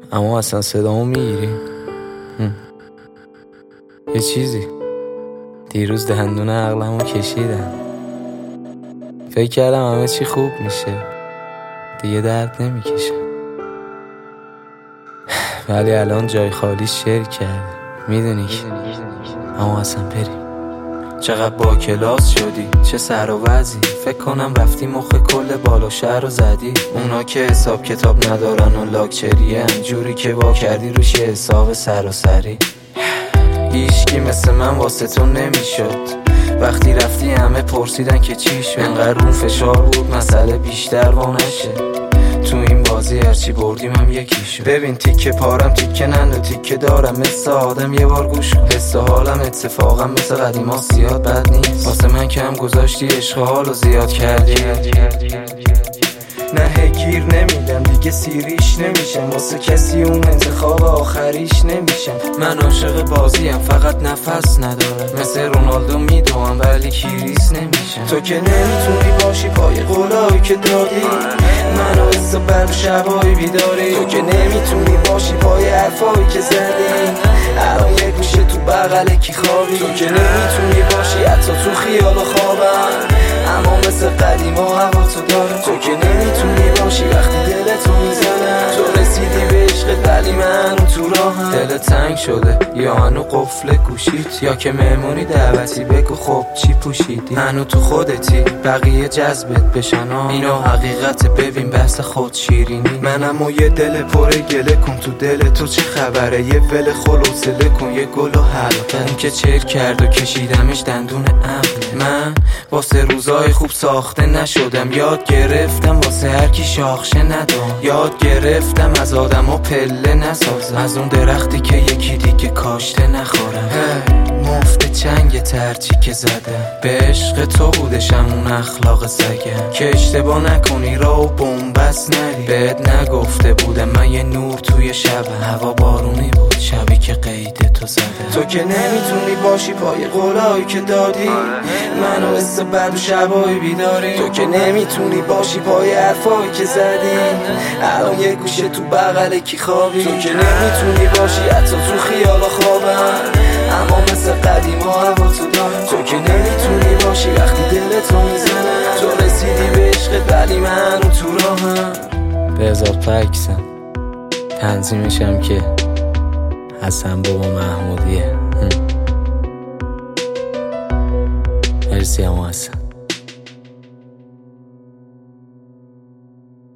اما اصلا صدامو میگیری؟ یه چیزی دیروز دندون عقلمو کشیدم، فکر کردم همه چی خوب میشه، دیگه درد نمیکشه، ولی الان جای خالی شیر کرده. میدونی که اما اصلا بریم. چقدر با کلاس شدی، چه سر و وضعی، فکر کنم رفتی مخ کل بالا شهر رو زدی. اونا که حساب کتاب ندارن و لاکچریه، انجوری که وا کردی روش یه حساب سراسری. هیچکی مثل من واسه تو نمیشد، وقتی رفتی همه پرسیدن که چی شد. انقدر اون فشار بود مسئله بیشتر وا نشه، تو این بازی هرچی بردیم هم یکی شد. ببین تیکه پارم تیکه نند و تیکه دارم، مثل آدم یه بار گوش کن. حس حالم اتفاقم مثل قدیما زیاد بد نیست، واسه من کم گذاشتی عشق حالو زیاد کردی. نه گیر نمیدم دیگه سیریش نمیشم، واسه کسی اون انتخاب آخریش نمیشم. من عاشق بازیم فقط نفس ندارم، مثل رونالدو میدوام ولی کیریس نمیشم. تو که نمیتونی باشی پای قولایی که دادی، منو حس بر شبایی بیداری. تو که نمیتونی باشی پای حرفایی که زدی، الان یه گوشه تو بغل کی خوابی. تو که نمیتونی باشی حتی تو خیال و خوابم، اما مثل قدیما هوا تو دارم. تو که نمیتونی باشی وقتی دلتو میزنم، تو رسیدی به عشقت ولی من تو راهم. دل تنگ شده یا هنو قفل گوشیت، یا که مهمونی دعوتی بگو خب چی پوشیدی. هنو تو خودتی بقیه جذبت بشن، اینو حقیقت ببین بحث خود شیرینی. منم و یه دل پر گله کن، تو دل تو چه خبره، یه ول خلوصله کن، یه گل و حلقه. این که چر کرد و کشیدمش دندون عقله. من واسه روزای خوب ساخته نشدم، یاد گرفتم واسه هر کی شاخشه ندام. یاد گرفتم از آدم ها پله نسازم، از اون درختی که یکی دیگه کاشته نخورم. مفت چنگ ترچی که زدم، به عشق تو بودشم اون اخلاق سگم. که اشتباه نکنی را و بومبست نری، بهت نگفته بودم من یه نور توی شبم. هوا بارونی بود شبی که قید تو زدم. تو که نمیتونی باشی پای قولایی که دادی، منو حس بد و شبایی بیداری. تو که نمیتونی باشی پای حرفایی که زدی، الان یه گوشه تو بغل کی خوابی. تو که نمیتونی باشی حتی تو خیال و خوابم، اما مثل قدیما هوا تو دارم. تو که نمیتونی باشی وقتی دلتو میزنم، تو رسیدی به عشقت ولی من تو راهم. به اضافه عکسم تنظیمشم که حسن بابا محمودیه. مرسی اما حسن.